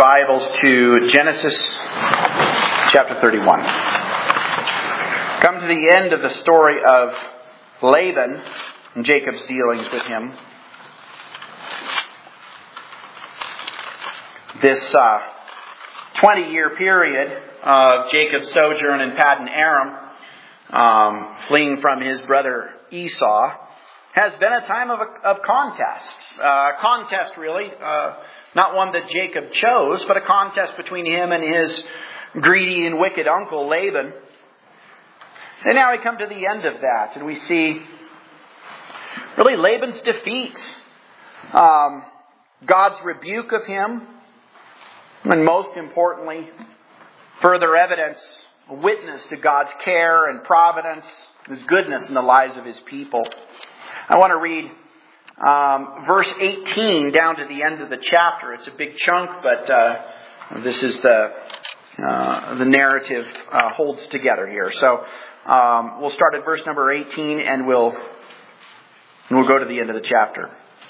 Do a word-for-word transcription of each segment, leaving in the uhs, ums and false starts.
Bibles to Genesis chapter thirty-one. Come to the end of the story of Laban and Jacob's dealings with him. This uh, twenty-year period of Jacob's sojourn in Paddan Aram, um, fleeing from his brother Esau, has been a time of, of contest. Uh, contest, really. Uh, not one that Jacob chose, but a contest between him and his greedy and wicked uncle Laban. And now we come to the end of that, and we see really Laban's defeat. Um, God's rebuke of him, and most importantly, further evidence, a witness to God's care and providence, His goodness in the lives of His people. I want to read um, verse eighteen down to the end of the chapter. It's a big chunk, but uh, this is the uh, the narrative uh, holds together here. So um, we'll start at verse number eighteen, and we'll and we'll go to the end of the chapter.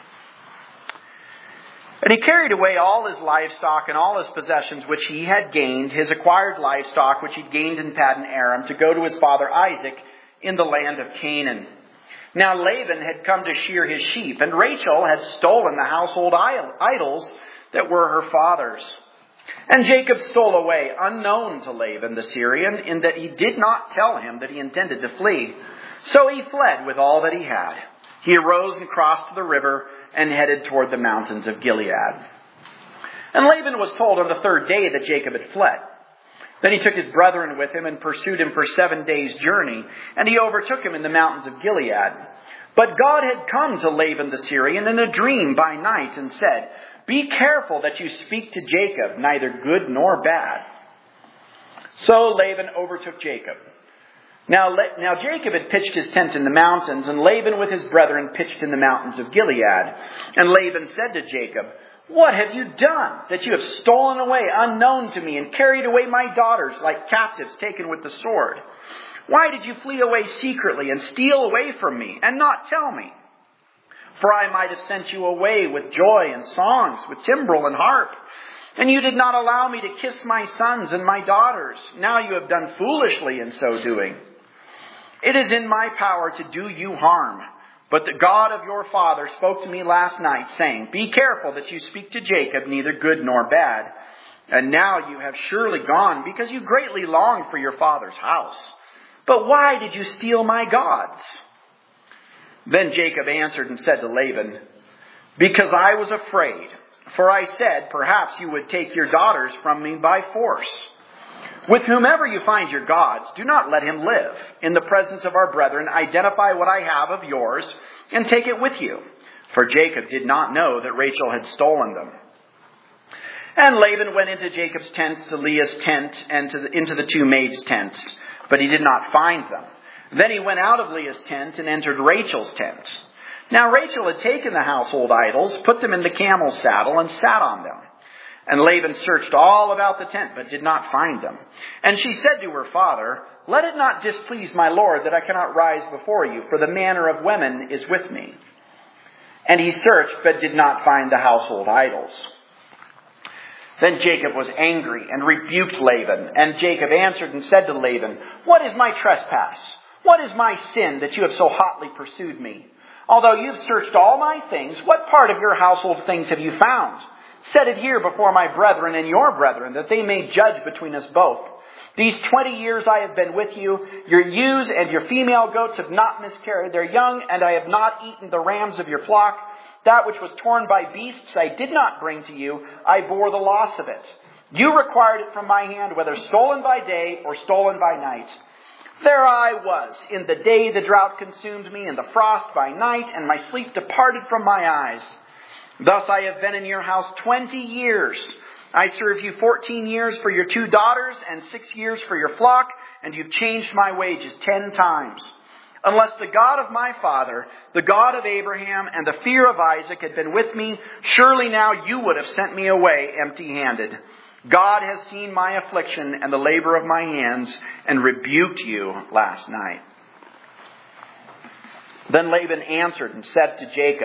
And he carried away all his livestock and all his possessions which he had gained, his acquired livestock which he'd gained in Paddan Aram, to go to his father Isaac in the land of Canaan. Now Laban had come to shear his sheep, and Rachel had stolen the household idols that were her father's. And Jacob stole away, unknown to Laban the Syrian, in that he did not tell him that he intended to flee. So he fled with all that he had. He arose and crossed to the river and headed toward the mountains of Gilead. And Laban was told on the third day that Jacob had fled. Then he took his brethren with him and pursued him for seven days' journey, and he overtook him in the mountains of Gilead. But God had come to Laban the Syrian in a dream by night and said, "Be careful that you speak to Jacob, neither good nor bad." So Laban overtook Jacob. Now, now Jacob had pitched his tent in the mountains, and Laban with his brethren pitched in the mountains of Gilead. And Laban said to Jacob, "What have you done, that you have stolen away unknown to me and carried away my daughters like captives taken with the sword? Why did you flee away secretly and steal away from me and not tell me? For I might have sent you away with joy and songs, with timbrel and harp. And you did not allow me to kiss my sons and my daughters. Now you have done foolishly in so doing. It is in my power to do you harm. But the God of your father spoke to me last night, saying, 'Be careful that you speak to Jacob, neither good nor bad.' And now you have surely gone, because you greatly longed for your father's house. But why did you steal my gods?" Then Jacob answered and said to Laban, "Because I was afraid, for I said, perhaps you would take your daughters from me by force. With whomever you find your gods, do not let him live. In the presence of our brethren, identify what I have of yours and take it with you." For Jacob did not know that Rachel had stolen them. And Laban went into Jacob's tents, to Leah's tent, and to the, into the two maids' tents, but he did not find them. Then he went out of Leah's tent and entered Rachel's tent. Now Rachel had taken the household idols, put them in the camel's saddle, and sat on them. And Laban searched all about the tent, but did not find them. And she said to her father, "Let it not displease my lord that I cannot rise before you, for the manner of women is with me." And he searched, but did not find the household idols. Then Jacob was angry and rebuked Laban. And Jacob answered and said to Laban, "What is my trespass? What is my sin that you have so hotly pursued me? Although you've searched all my things, what part of your household things have you found? Set it here before my brethren and your brethren, that they may judge between us both. These twenty years I have been with you. Your ewes and your female goats have not miscarried their young, and I have not eaten the rams of your flock. That which was torn by beasts I did not bring to you. I bore the loss of it. You required it from my hand, whether stolen by day or stolen by night. There I was. In the day the drought consumed me, and the frost by night, and my sleep departed from my eyes. Thus I have been in your house twenty years. I served you fourteen years for your two daughters and six years for your flock, and you've changed my wages ten times. Unless the God of my father, the God of Abraham, and the fear of Isaac had been with me, surely now you would have sent me away empty-handed. God has seen my affliction and the labor of my hands, and rebuked you last night." Then Laban answered and said to Jacob,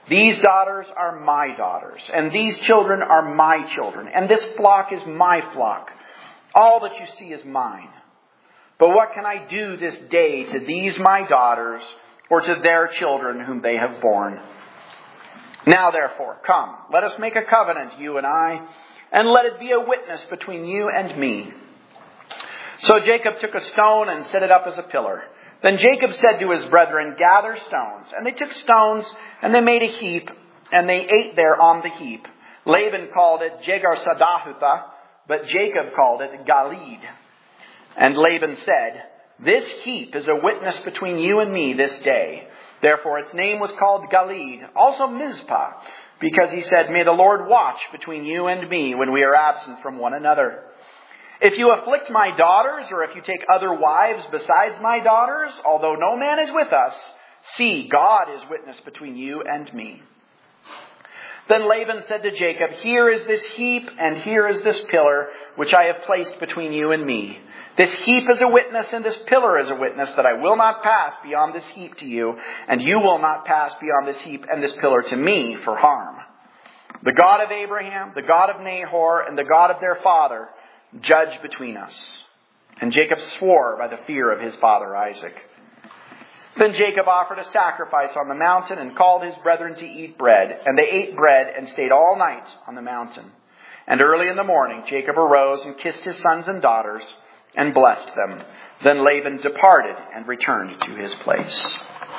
These daughters are my daughters, and these children are my children, and this flock is my flock. All that you see is mine. But what can I do this day to these my daughters, or to their children whom they have borne? Now therefore, come, let us make a covenant, you and I, and let it be a witness between you and me. So Jacob took a stone and set it up as a pillar. Then Jacob said to his brethren, gather stones. And they took stones, and they made a heap, and they ate there on the heap. Laban called it Jegar-Sahadutha, but Jacob called it Galeed. And Laban said, this heap is a witness between you and me this day. Therefore its name was called Galeed, also Mizpah, because he said, may the Lord watch between you and me when we are absent from one another. If you afflict my daughters, or if you take other wives besides my daughters, although no man is with us, see, God is witness between you and me. Then Laban said to Jacob, here is this heap, and here is this pillar, which I have placed between you and me. This heap is a witness, and this pillar is a witness, that I will not pass beyond this heap to you, and you will not pass beyond this heap and this pillar to me for harm. The God of Abraham, the God of Nahor, and the God of their father, judge between us. And Jacob swore by the fear of his father Isaac. Then Jacob offered a sacrifice on the mountain and called his brethren to eat bread. And they ate bread and stayed all night on the mountain. And early in the morning Jacob arose and kissed his sons and daughters and blessed them. Then Laban departed and returned to his place.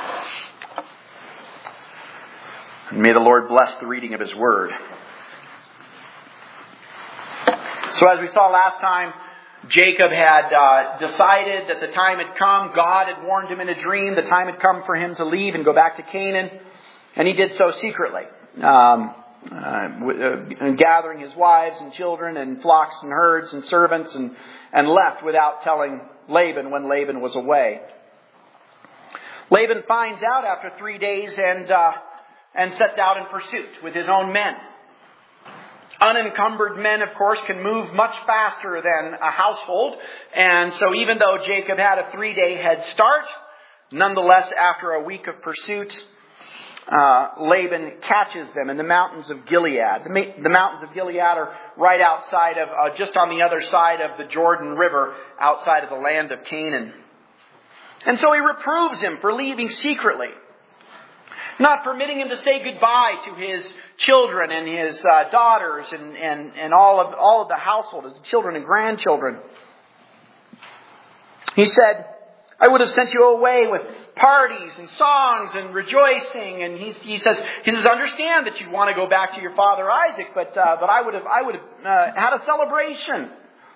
And may the Lord bless the reading of his word. So as we saw last time, Jacob had uh, decided that the time had come. God had warned him in a dream. The time had come for him to leave and go back to Canaan. And he did so secretly, um, uh, uh, gathering his wives and children and flocks and herds and servants, and, and left without telling Laban when Laban was away. Laban finds out after three days and, uh, and sets out in pursuit with his own men. Unencumbered men, of course, can move much faster than a household. And so even though Jacob had a three-day head start, nonetheless, after a week of pursuit, uh, Laban catches them in the mountains of Gilead. The, ma- the mountains of Gilead are right outside of, uh, just on the other side of the Jordan River, outside of the land of Canaan. And so he reproves him for leaving secretly, not permitting him to say goodbye to his children and his uh, daughters and, and, and all of all of the household, his children and grandchildren. He said, I would have sent you away with parties and songs and rejoicing. And he, he says, he says, understand that you want to go back to your father Isaac, but uh, but I would have I would have uh, had a celebration.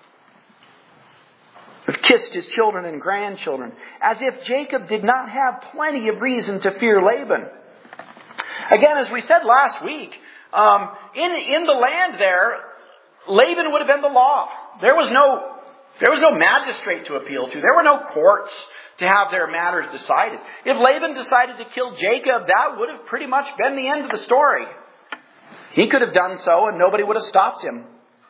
Have kissed his children and grandchildren, as if Jacob did not have plenty of reason to fear Laban. Again, as we said last week, um, in in the land there, Laban would have been the law. There was no there was no magistrate to appeal to. There were no courts to have their matters decided. If Laban decided to kill Jacob, that would have pretty much been the end of the story. He could have done so, and nobody would have stopped him.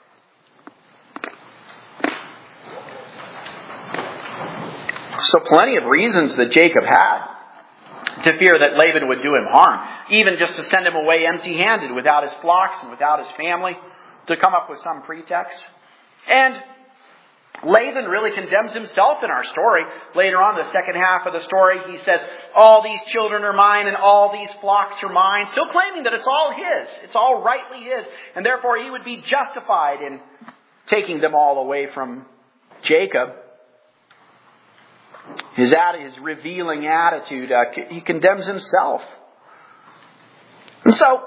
So plenty of reasons that Jacob had to fear that Laban would do him harm. Even just to send him away empty-handed without his flocks and without his family, to come up with some pretext. And Laban really condemns himself in our story. Later on, the second half of the story, he says, all these children are mine and all these flocks are mine. Still claiming that it's all his. It's all rightly his. And therefore he would be justified in taking them all away from Jacob. His, his revealing attitude, uh, he condemns himself. And so,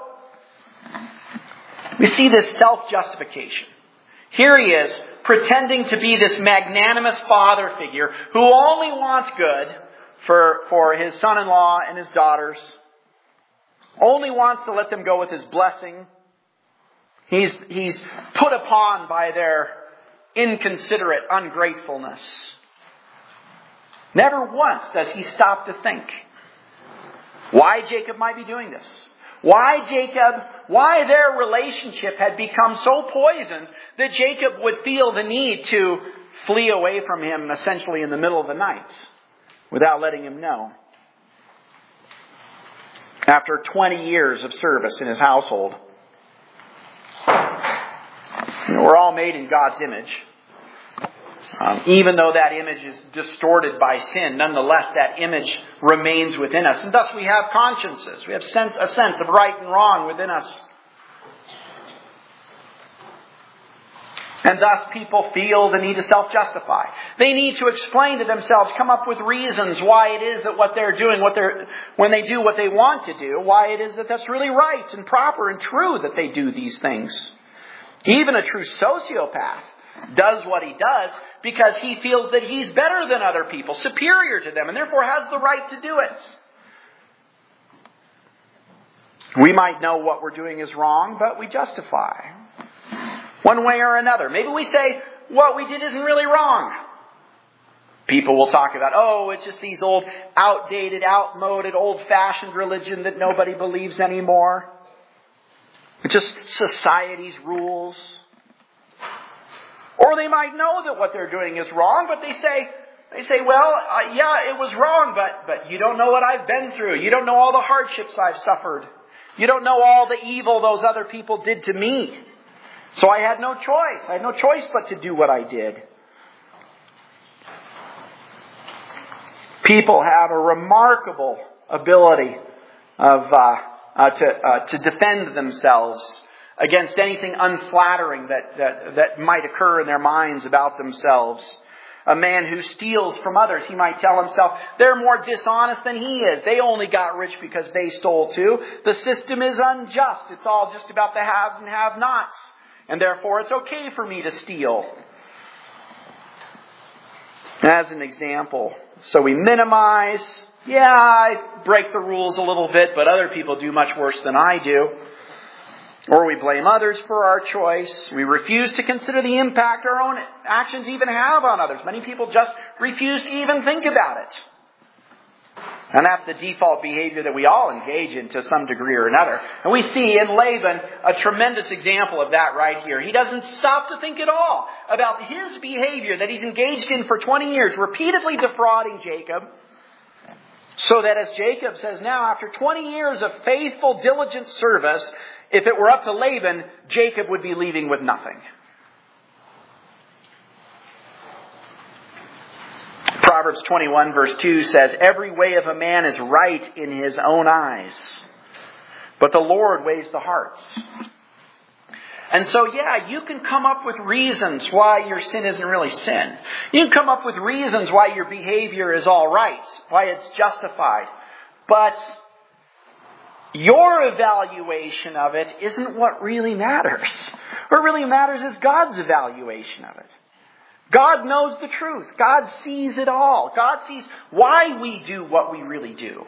we see this self-justification. Here he is, pretending to be this magnanimous father figure who only wants good for, for his son-in-law and his daughters. Only wants to let them go with his blessing. He's, he's put upon by their inconsiderate ungratefulness. Never once does he stop to think why Jacob might be doing this. Why Jacob, why their relationship had become so poisoned that Jacob would feel the need to flee away from him essentially in the middle of the night without letting him know. after twenty years of service in his household. You know, we're all made in God's image. Um, even though that image is distorted by sin, nonetheless that image remains within us. And thus we have consciences. We have sense, a sense of right and wrong within us. And thus people feel the need to self-justify. They need to explain to themselves, come up with reasons why it is that what they're doing, what they're, when they do what they want to do, why it is that that's really right and proper and true that they do these things. Even a true sociopath does what he does because he feels that he's better than other people, superior to them, and therefore has the right to do it. We might know what we're doing is wrong, but we justify one way or another. Maybe we say, what we did isn't really wrong. People will talk about, oh, it's just these old, outdated, outmoded, old-fashioned religion that nobody believes anymore. It's just society's rules. Or they might know that what they're doing is wrong, but they say, they say, well, uh, yeah, it was wrong, but, but you don't know what I've been through. You don't know all the hardships I've suffered. You don't know all the evil those other people did to me. So I had no choice. I had no choice but to do what I did. People have a remarkable ability of uh, uh, to uh, to defend themselves against anything unflattering that, that that might occur in their minds about themselves. A man who steals from others, he might tell himself, they're more dishonest than he is. They only got rich because they stole too. The system is unjust. It's all just about the haves and have-nots. And therefore it's okay for me to steal. As an example. So we minimize. Yeah, I break the rules a little bit, but other people do much worse than I do. Or we blame others for our choice. We refuse to consider the impact our own actions even have on others. Many people just refuse to even think about it. And that's the default behavior that we all engage in to some degree or another. And we see in Laban a tremendous example of that right here. He doesn't stop to think at all about his behavior that he's engaged in for twenty years, repeatedly defrauding Jacob. So that as Jacob says now, after twenty years of faithful, diligent service, if it were up to Laban, Jacob would be leaving with nothing. Proverbs twenty-one verse two says, every way of a man is right in his own eyes, but the Lord weighs the hearts. And so, yeah, you can come up with reasons why your sin isn't really sin. You can come up with reasons why your behavior is all right, why it's justified. But your evaluation of it isn't what really matters. What really matters is God's evaluation of it. God knows the truth. God sees it all. God sees why we do what we really do.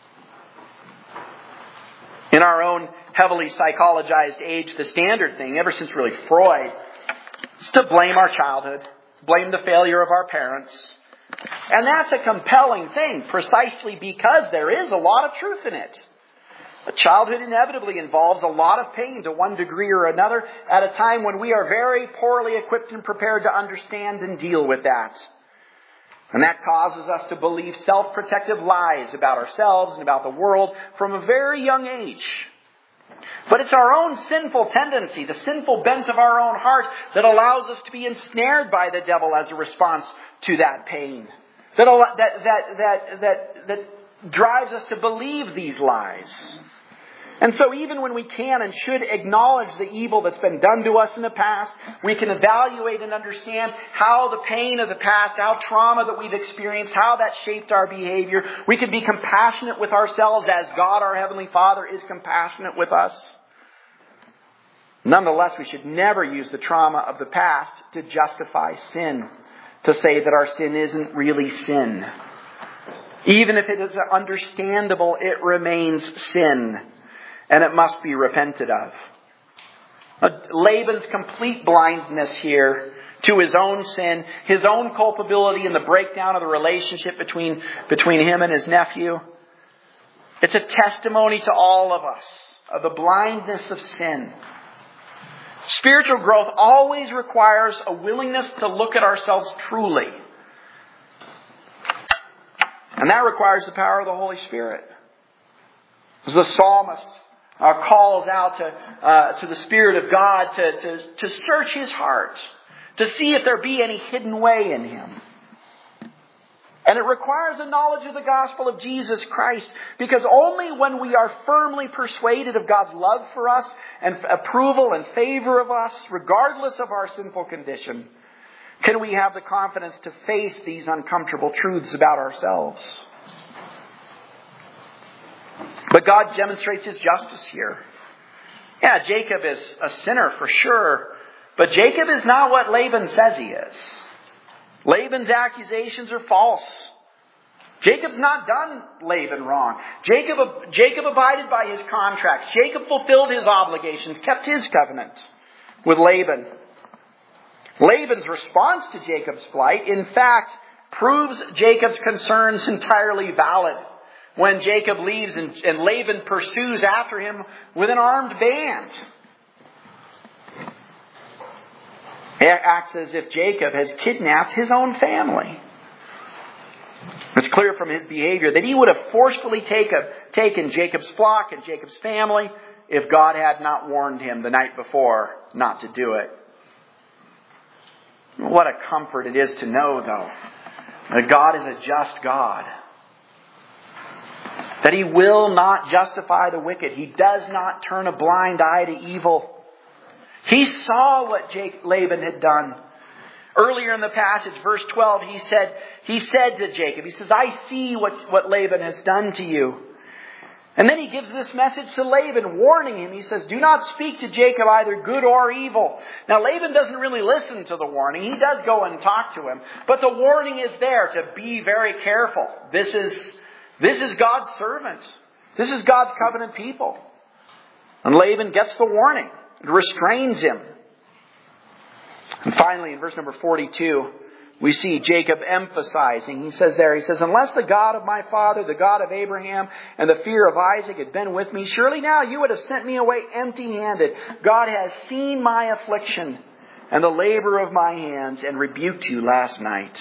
In our own heavily psychologized age, the standard thing, ever since really Freud, is to blame our childhood, blame the failure of our parents. And that's a compelling thing, precisely because there is a lot of truth in it. Childhood inevitably involves a lot of pain to one degree or another at a time when we are very poorly equipped and prepared to understand and deal with that. And that causes us to believe self-protective lies about ourselves and about the world from a very young age. But it's our own sinful tendency, the sinful bent of our own heart, that allows us to be ensnared by the devil as a response to that pain. That, that, that, that, that, that drives us to believe these lies. And so even when we can and should acknowledge the evil that's been done to us in the past, we can evaluate and understand how the pain of the past, how trauma that we've experienced, how that shaped our behavior. We can be compassionate with ourselves as God, our Heavenly Father, is compassionate with us. Nonetheless, we should never use the trauma of the past to justify sin, to say that our sin isn't really sin. Even if it is understandable, it remains sin. And it must be repented of. Uh, Laban's complete blindness here to his own sin, his own culpability in the breakdown of the relationship between, between him and his nephew. It's a testimony to all of us of the blindness of sin. Spiritual growth always requires a willingness to look at ourselves truly. And that requires the power of the Holy Spirit. As the psalmist uh, calls out to, uh, to the Spirit of God to, to, to search his heart, to see if there be any hidden way in him. And it requires a knowledge of the gospel of Jesus Christ, because only when we are firmly persuaded of God's love for us and approval and favor of us, regardless of our sinful condition, can we have the confidence to face these uncomfortable truths about ourselves. But God demonstrates His justice here. Yeah, Jacob is a sinner for sure, but Jacob is not what Laban says he is. Laban's accusations are false. Jacob's not done Laban wrong. Jacob, Jacob abided by his contracts. Jacob fulfilled his obligations, kept his covenant with Laban. Laban's response to Jacob's plight, in fact, proves Jacob's concerns entirely valid. When Jacob leaves and, and Laban pursues after him with an armed band. It acts as if Jacob has kidnapped his own family. It's clear from his behavior that he would have forcefully take a, taken Jacob's flock and Jacob's family if God had not warned him the night before not to do it. What a comfort it is to know, though, that God is a just God. That He will not justify the wicked. He does not turn a blind eye to evil. He saw what Jake, Laban had done. Earlier in the passage, verse twelve, he said, he said to Jacob, he says, I see what, what Laban has done to you. And then he gives this message to Laban, warning him. He says, do not speak to Jacob either good or evil. Now Laban doesn't really listen to the warning. He does go and talk to him. But the warning is there to be very careful. This is, this is God's servant. This is God's covenant people. And Laban gets the warning. It restrains him. And finally, in verse number forty-two, we see Jacob emphasizing. He says there, he says, unless the God of my father, the God of Abraham, and the fear of Isaac had been with me, surely now you would have sent me away empty-handed. God has seen my affliction and the labor of my hands and rebuked you last night.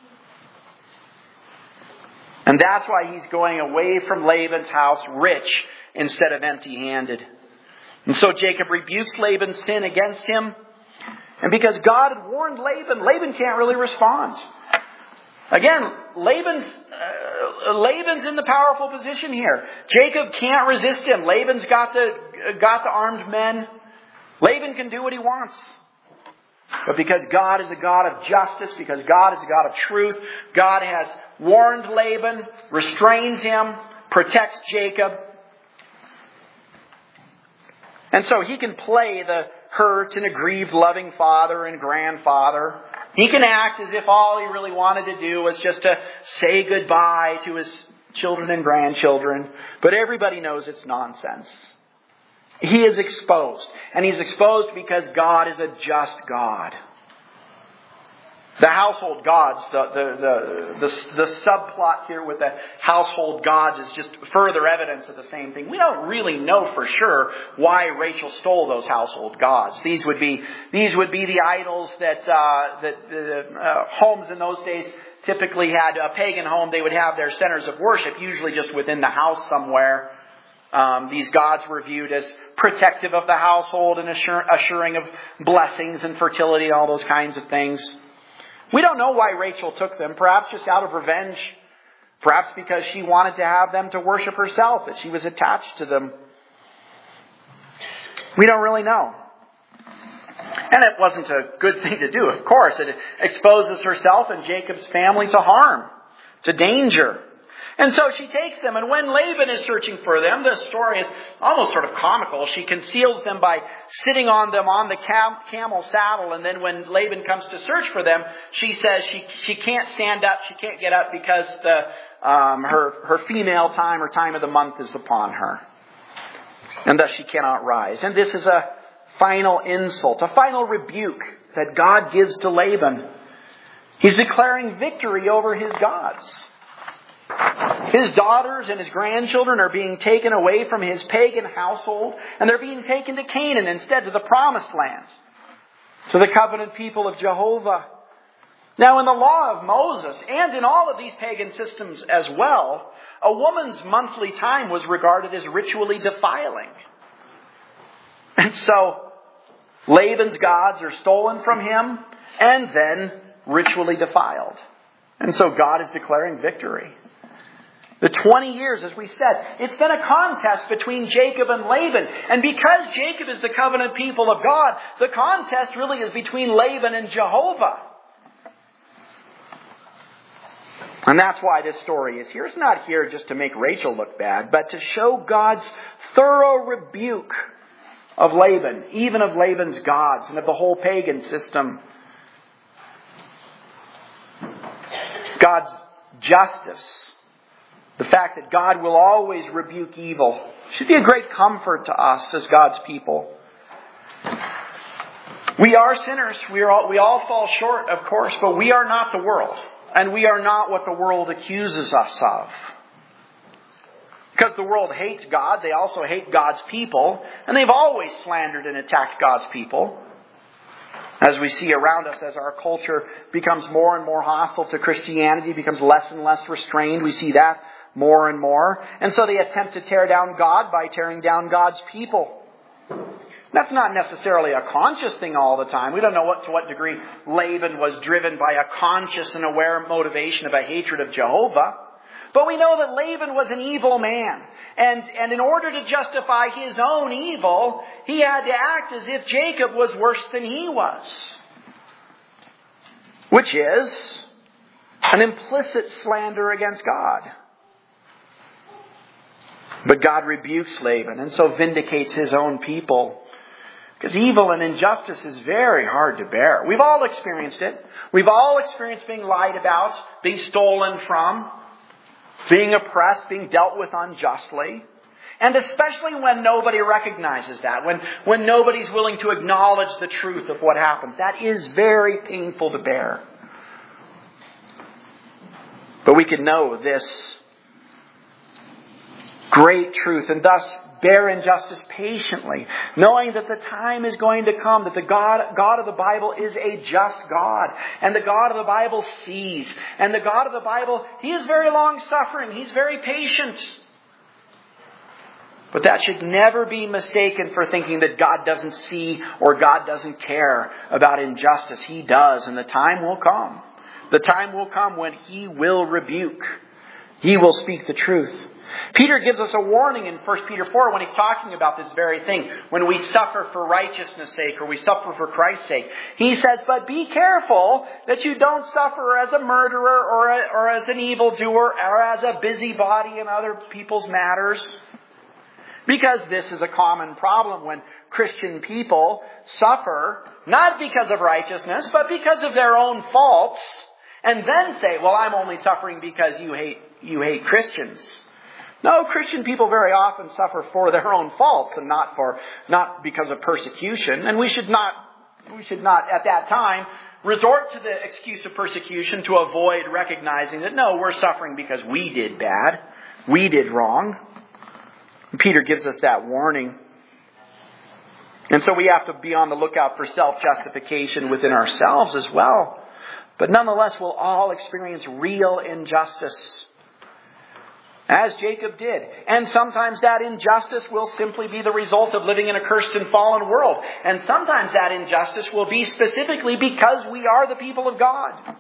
And that's why he's going away from Laban's house rich instead of empty-handed. And so Jacob rebukes Laban's sin against him. And because God had warned Laban, Laban can't really respond. Again, Laban's, uh, Laban's in the powerful position here. Jacob can't resist him. Laban's got the, got the armed men. Laban can do what he wants. But because God is a God of justice, because God is a God of truth, God has warned Laban, restrains him, protects Jacob. And so he can play the hurt and aggrieved loving father and grandfather. He can act as if all he really wanted to do was just to say goodbye to his children and grandchildren. But everybody knows it's nonsense. He is exposed. And he's exposed because God is a just God. The household gods, the, the, the, the, the subplot here with the household gods is just further evidence of the same thing. We don't really know for sure why Rachel stole those household gods. These would be, these would be the idols that, uh, that, uh, uh, homes in those days typically had a pagan home. They would have their centers of worship, usually just within the house somewhere. Um, these gods were viewed as protective of the household and assure, assuring of blessings and fertility and all those kinds of things. We don't know why Rachel took them. Perhaps just out of revenge. Perhaps because she wanted to have them to worship herself, that she was attached to them. We don't really know. And it wasn't a good thing to do, of course. It exposes herself and Jacob's family to harm, to danger. And so she takes them, and when Laban is searching for them, the story is almost sort of comical. She conceals them by sitting on them on the cam- camel saddle, and then when Laban comes to search for them, she says she she can't stand up, she can't get up because the um, her her female time or time of the month is upon her, and thus she cannot rise. And this is a final insult, a final rebuke that God gives to Laban. He's declaring victory over his gods. His daughters and his grandchildren are being taken away from his pagan household, and they're being taken to Canaan instead, to the promised land, to the covenant people of Jehovah. Now, in the law of Moses, and in all of these pagan systems as well, a woman's monthly time was regarded as ritually defiling. And so, Laban's gods are stolen from him and then ritually defiled. And so God is declaring victory. The twenty years, as we said, it's been a contest between Jacob and Laban. And because Jacob is the covenant people of God, the contest really is between Laban and Jehovah. And that's why this story is here. It's not here just to make Rachel look bad, but to show God's thorough rebuke of Laban, even of Laban's gods and of the whole pagan system. God's justice, the fact that God will always rebuke evil, should be a great comfort to us as God's people. We are sinners. We are all, we all fall short, of course, but we are not the world. And we are not what the world accuses us of. Because the world hates God, they also hate God's people. And they've always slandered and attacked God's people. As we see around us, as our culture becomes more and more hostile to Christianity, becomes less and less restrained, we see that more and more. And so they attempt to tear down God by tearing down God's people. That's not necessarily a conscious thing all the time. We don't know what to what degree Laban was driven by a conscious and aware motivation of a hatred of Jehovah. But we know that Laban was an evil man. And, and in order to justify his own evil, he had to act as if Jacob was worse than he was. Which is an implicit slander against God. But God rebukes Laban and so vindicates his own people. Because evil and injustice is very hard to bear. We've all experienced it. We've all experienced being lied about, being stolen from, being oppressed, being dealt with unjustly. And especially when nobody recognizes that, when, when nobody's willing to acknowledge the truth of what happens. That is very painful to bear. But we can know this great truth and thus bear injustice patiently, knowing that the time is going to come, that the God, God of the Bible is a just God. And the God of the Bible sees. And the God of the Bible, He is very long-suffering. He's very patient. But that should never be mistaken for thinking that God doesn't see or God doesn't care about injustice. He does, and the time will come. The time will come when He will rebuke. He will speak the truth. Peter gives us a warning in First Peter four when he's talking about this very thing. When we suffer for righteousness' sake or we suffer for Christ's sake. He says, but be careful that you don't suffer as a murderer or, a, or as an evildoer or as a busybody in other people's matters. Because this is a common problem when Christian people suffer, not because of righteousness, but because of their own faults, and then say, well, I'm only suffering because you hate, you hate Christians. No, Christian people very often suffer for their own faults and not for, not because of persecution. And we should not, we should not at that time resort to the excuse of persecution to avoid recognizing that no, we're suffering because we did bad. We did wrong. Peter gives us that warning. And so we have to be on the lookout for self-justification within ourselves as well. But nonetheless, we'll all experience real injustice. As Jacob did. And sometimes that injustice will simply be the result of living in a cursed and fallen world. And sometimes that injustice will be specifically because we are the people of God.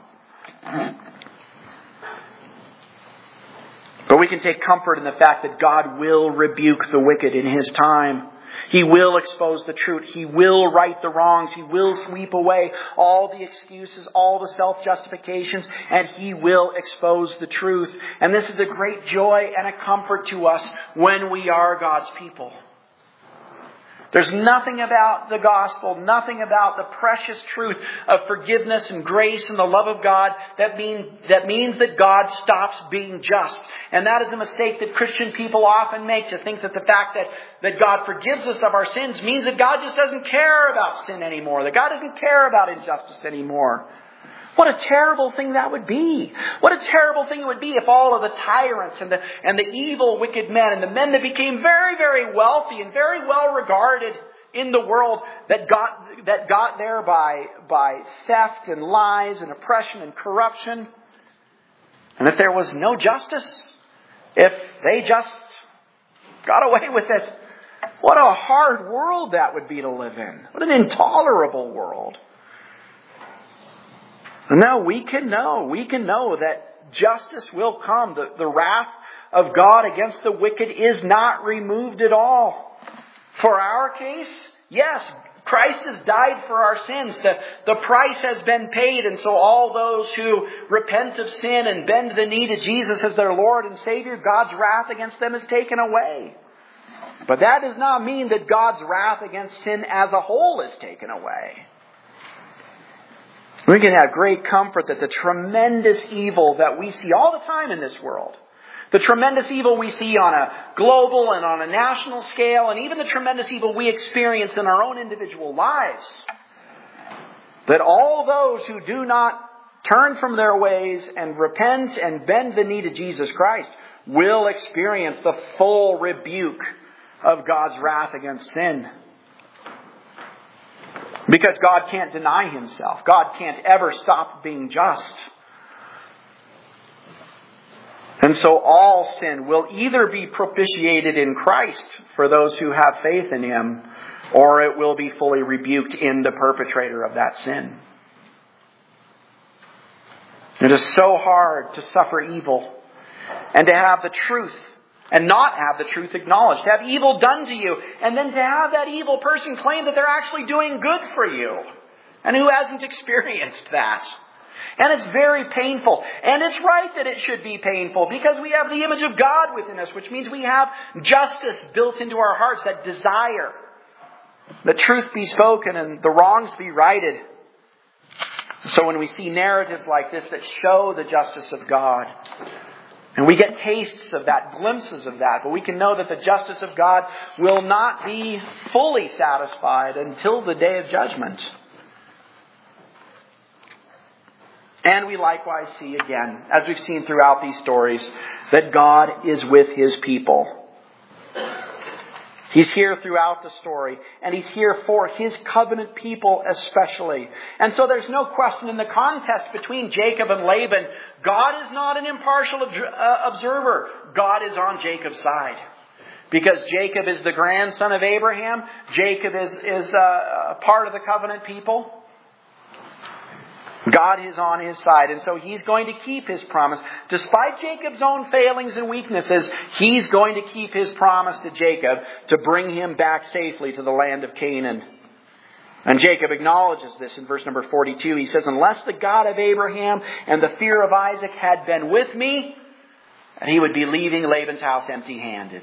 But we can take comfort in the fact that God will rebuke the wicked in His time. He will expose the truth. He will right the wrongs. He will sweep away all the excuses, all the self-justifications, and He will expose the truth. And this is a great joy and a comfort to us when we are God's people. There's nothing about the gospel, nothing about the precious truth of forgiveness and grace and the love of God that mean, that means that God stops being just. And that is a mistake that Christian people often make, to think that the fact that, that God forgives us of our sins means that God just doesn't care about sin anymore, that God doesn't care about injustice anymore. What a terrible thing that would be. What a terrible thing it would be if all of the tyrants and the, and the evil, wicked men and the men that became very, very wealthy and very well regarded in the world that got that got there by, by theft and lies and oppression and corruption. And if there was no justice, if they just got away with it, what a hard world that would be to live in. What an intolerable world. No, we can know. We can know that justice will come. The, the wrath of God against the wicked is not removed at all. For our case, yes, Christ has died for our sins. The, the price has been paid. And so all those who repent of sin and bend the knee to Jesus as their Lord and Savior, God's wrath against them is taken away. But that does not mean that God's wrath against sin as a whole is taken away. We can have great comfort that the tremendous evil that we see all the time in this world, the tremendous evil we see on a global and on a national scale, and even the tremendous evil we experience in our own individual lives, that all those who do not turn from their ways and repent and bend the knee to Jesus Christ will experience the full rebuke of God's wrath against sin. Because God can't deny Himself. God can't ever stop being just. And so all sin will either be propitiated in Christ for those who have faith in Him, or it will be fully rebuked in the perpetrator of that sin. It is so hard to suffer evil and to have the truth and not have the truth acknowledged. To have evil done to you, and then to have that evil person claim that they're actually doing good for you. And who hasn't experienced that? And it's very painful. And it's right that it should be painful, because we have the image of God within us, which means we have justice built into our hearts, that desire the truth be spoken and the wrongs be righted. So when we see narratives like this that show the justice of God, and we get tastes of that, glimpses of that, but we can know that the justice of God will not be fully satisfied until the day of judgment. And we likewise see again, as we've seen throughout these stories, that God is with His people. He's here throughout the story, and He's here for His covenant people especially. And so there's no question in the contest between Jacob and Laban, God is not an impartial observer. God is on Jacob's side. Because Jacob is the grandson of Abraham. Jacob is, is a part of the covenant people. God is on his side, and so He's going to keep His promise. Despite Jacob's own failings and weaknesses, He's going to keep His promise to Jacob to bring him back safely to the land of Canaan. And Jacob acknowledges this in verse number forty-two. He says, unless the God of Abraham and the fear of Isaac had been with me, and he would be leaving Laban's house empty-handed.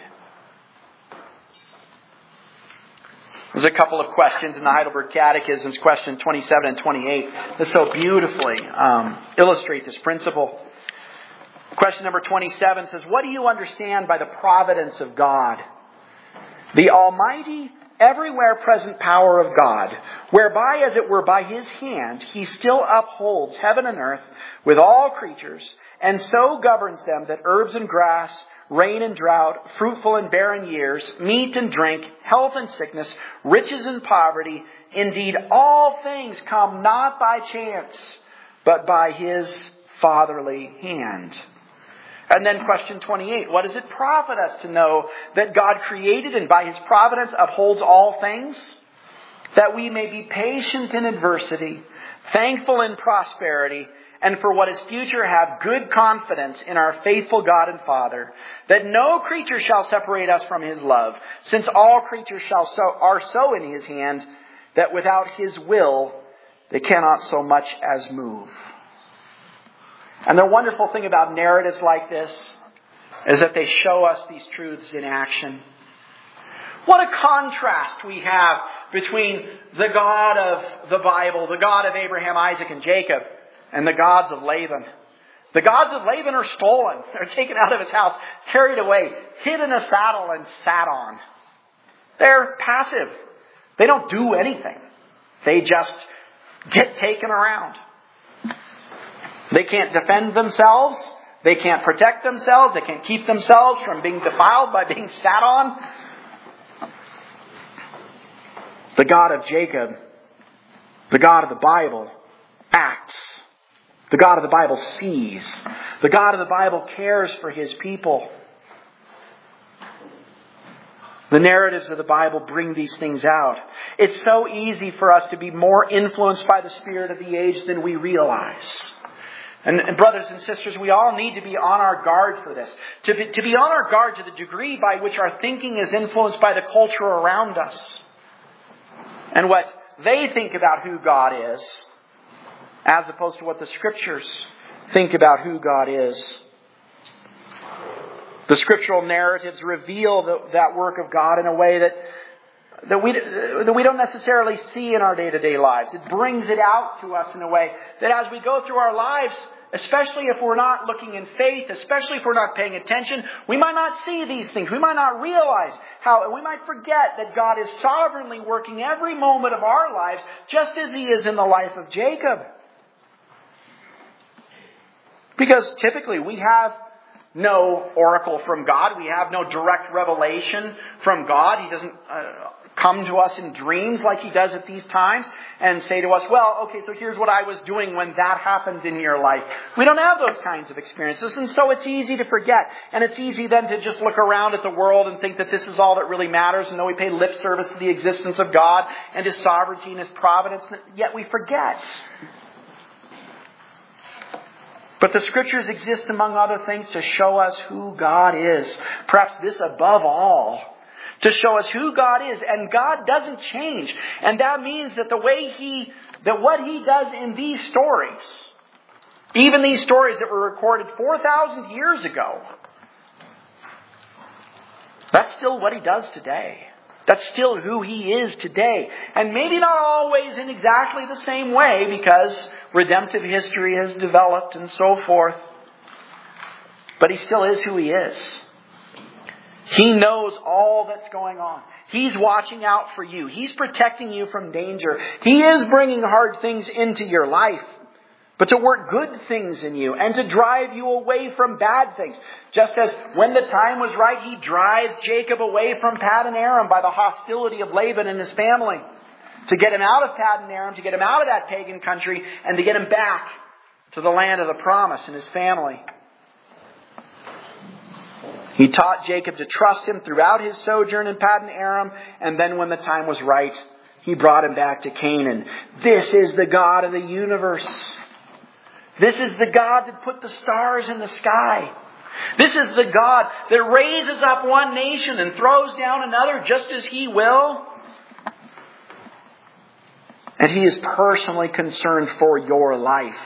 There's a couple of questions in the Heidelberg Catechism's question twenty-seven and twenty-eight that so beautifully um, illustrate this principle. Question number twenty-seven says, what do you understand by the providence of God? The almighty, everywhere present power of God, whereby, as it were by His hand, He still upholds heaven and earth with all creatures, and so governs them that herbs and grass, rain and drought, fruitful and barren years, meat and drink, health and sickness, riches and poverty, indeed all things come not by chance, but by His fatherly hand. And then question twenty-eight, what does it profit us to know that God created and by His providence upholds all things? That we may be patient in adversity, thankful in prosperity, and for what is future have good confidence in our faithful God and Father, that no creature shall separate us from His love, since all creatures shall so, are so in His hand, that without His will they cannot so much as move. And the wonderful thing about narratives like this is that they show us these truths in action. What a contrast we have between the God of the Bible, the God of Abraham, Isaac, and Jacob, and the gods of Laban. The gods of Laban are stolen. They're taken out of his house, carried away, hid in a saddle, and sat on. They're passive. They don't do anything. They just get taken around. They can't defend themselves. They can't protect themselves. They can't keep themselves from being defiled by being sat on. The God of Jacob, the God of the Bible, acts. The God of the Bible sees. The God of the Bible cares for His people. The narratives of the Bible bring these things out. It's so easy for us to be more influenced by the spirit of the age than we realize. And, and brothers and sisters, we all need to be on our guard for this. To be, to be on our guard to the degree by which our thinking is influenced by the culture around us. And what they think about who God is, as opposed to what the Scriptures think about who God is. The scriptural narratives reveal the, that work of God in a way that, that, we, that we don't necessarily see in our day-to-day lives. It brings it out to us in a way that as we go through our lives, especially if we're not looking in faith, especially if we're not paying attention, we might not see these things. We might not realize how, we might forget that God is sovereignly working every moment of our lives just as He is in the life of Jacob. Because typically we have no oracle from God. We have no direct revelation from God. He doesn't uh, come to us in dreams like He does at these times and say to us, well, okay, so here's what I was doing when that happened in your life. We don't have those kinds of experiences, and so it's easy to forget. And it's easy then to just look around at the world and think that this is all that really matters, and then we pay lip service to the existence of God and His sovereignty and His providence, yet we forget. But the Scriptures exist, among other things, to show us who God is. Perhaps this above all. To show us who God is. And God doesn't change. And that means that the way He, that what He does in these stories, even these stories that were recorded four thousand years ago, that's still what He does today. That's still who He is today. And maybe not always in exactly the same way, because redemptive history has developed and so forth. But He still is who He is. He knows all that's going on. He's watching out for you. He's protecting you from danger. He is bringing hard things into your life, but to work good things in you and to drive you away from bad things. Just as when the time was right, He drives Jacob away from Paddan Aram by the hostility of Laban and his family. To get him out of Paddan Aram, to get him out of that pagan country, and to get him back to the land of the promise and his family. He taught Jacob to trust Him throughout his sojourn in Paddan Aram, and then when the time was right, He brought him back to Canaan. This is the God of the universe. This is the God that put the stars in the sky. This is the God that raises up one nation and throws down another just as He will. And He is personally concerned for your life.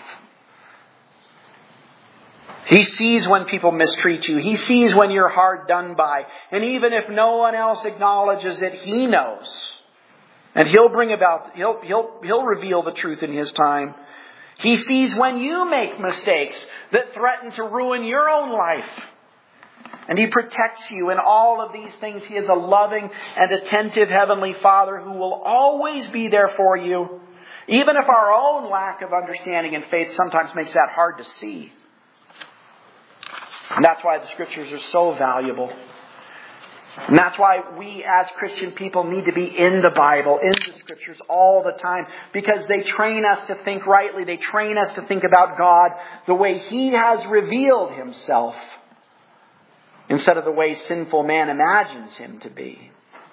He sees when people mistreat you. He sees when you're hard done by. And even if no one else acknowledges it, He knows. And He'll bring about, He'll, He'll, He'll reveal the truth in His time. He sees when you make mistakes that threaten to ruin your own life. And He protects you in all of these things. He is a loving and attentive Heavenly Father who will always be there for you. Even if our own lack of understanding and faith sometimes makes that hard to see. And that's why the Scriptures are so valuable. And that's why we as Christian people need to be in the Bible, in the Scriptures all the time. Because they train us to think rightly. They train us to think about God the way He has revealed Himself, instead of the way sinful man imagines Him to be.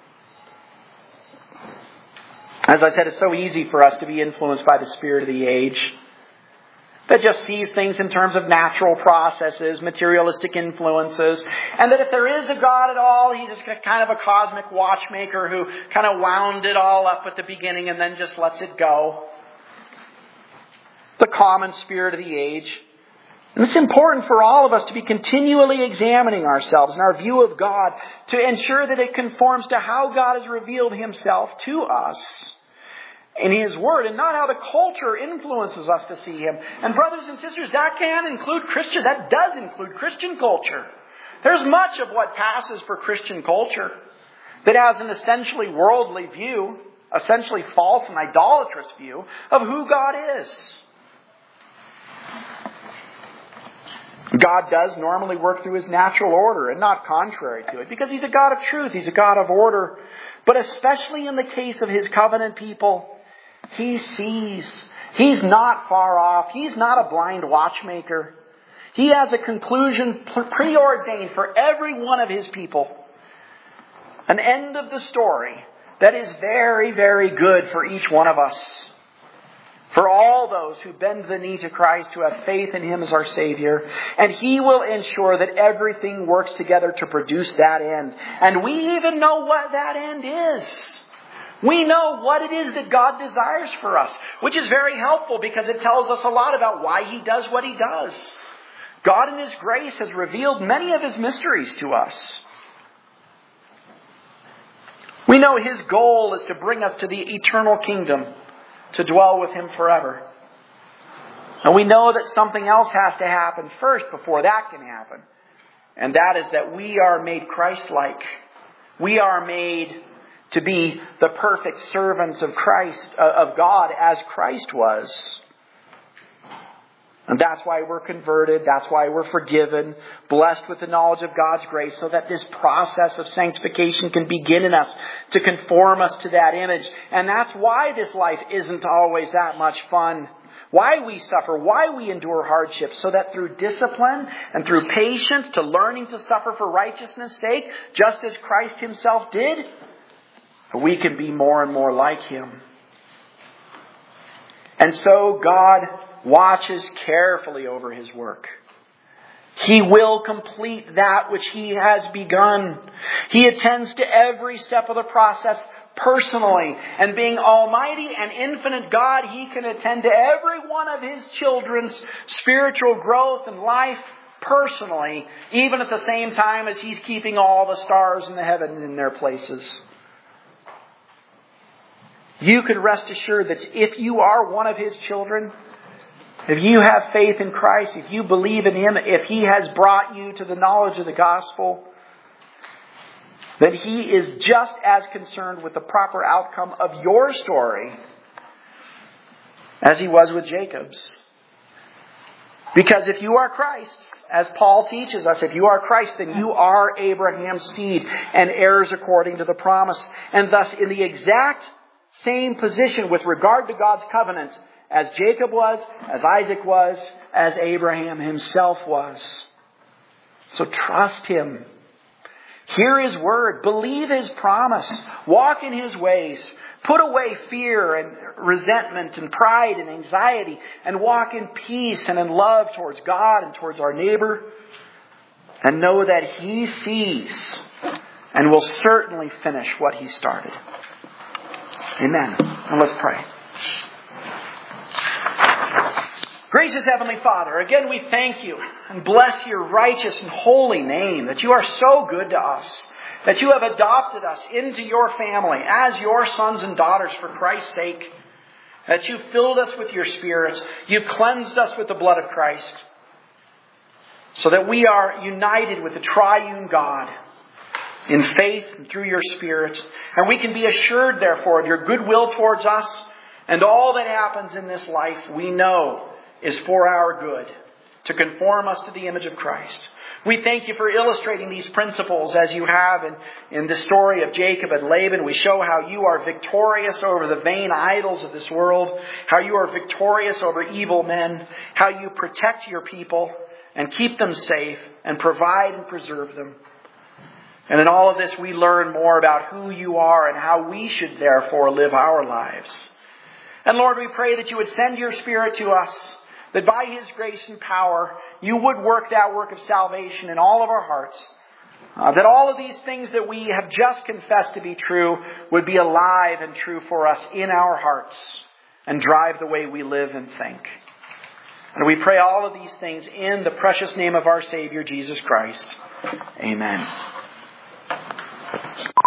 As I said, it's so easy for us to be influenced by the spirit of the age. That just sees things in terms of natural processes, materialistic influences. And that if there is a God at all, He's just kind of a cosmic watchmaker who kind of wound it all up at the beginning and then just lets it go. The common spirit of the age. And it's important for all of us to be continually examining ourselves and our view of God to ensure that it conforms to how God has revealed Himself to us in His Word, and not how the culture influences us to see Him. And brothers and sisters, that can include Christian, that does include Christian culture. There's much of what passes for Christian culture that has an essentially worldly view, essentially false and idolatrous view of who God is. God does normally work through His natural order and not contrary to it, because He's a God of truth. He's a God of order. But especially in the case of His covenant people, He sees. He's not far off. He's not a blind watchmaker. He has a conclusion preordained for every one of His people. An end of the story that is very, very good for each one of us. For all those who bend the knee to Christ, who have faith in Him as our Savior. And He will ensure that everything works together to produce that end. And we even know what that end is. We know what it is that God desires for us, which is very helpful because it tells us a lot about why He does what He does. God in His grace has revealed many of His mysteries to us. We know His goal is to bring us to the eternal kingdom, to dwell with Him forever. And we know that something else has to happen first before that can happen. And that is that we are made Christ-like. We are made to be the perfect servants of Christ, of God, as Christ was. And that's why we're converted. That's why we're forgiven, blessed with the knowledge of God's grace, so that this process of sanctification can begin in us to conform us to that image. And that's why this life isn't always that much fun. Why we suffer, why we endure hardships, so that through discipline and through patience, to learning to suffer for righteousness' sake, just as Christ Himself did, we can be more and more like Him. And so God watches carefully over His work. He will complete that which He has begun. He attends to every step of the process personally. And being almighty and infinite God, He can attend to every one of His children's spiritual growth and life personally, even at the same time as He's keeping all the stars in the heaven in their places. You can rest assured that if you are one of His children, if you have faith in Christ, if you believe in Him, if He has brought you to the knowledge of the gospel, then He is just as concerned with the proper outcome of your story as He was with Jacob's. Because if you are Christ's, as Paul teaches us, if you are Christ, then you are Abraham's seed and heirs according to the promise. And thus in the exact same position with regard to God's covenant as Jacob was, as Isaac was, as Abraham himself was. So trust Him. Hear His word. Believe His promise. Walk in His ways. Put away fear and resentment and pride and anxiety and walk in peace and in love towards God and towards our neighbor. And know that He sees and will certainly finish what He started. Amen. And let's pray. Gracious Heavenly Father, again we thank You and bless Your righteous and holy name, that You are so good to us, that You have adopted us into Your family as Your sons and daughters for Christ's sake, that You filled us with Your Spirit, You cleansed us with the blood of Christ, so that we are united with the triune God in faith and through Your Spirit. And we can be assured, therefore, of Your goodwill towards us. And all that happens in this life, we know, is for our good, to conform us to the image of Christ. We thank You for illustrating these principles as You have in, in the story of Jacob and Laban. We show how You are victorious over the vain idols of this world, how You are victorious over evil men, how You protect Your people and keep them safe and provide and preserve them. And in all of this, we learn more about who You are and how we should therefore live our lives. And Lord, we pray that You would send Your Spirit to us, that by His grace and power, You would work that work of salvation in all of our hearts. Uh, that all of these things that we have just confessed to be true would be alive and true for us in our hearts and drive the way we live and think. And we pray all of these things in the precious name of our Savior, Jesus Christ. Amen.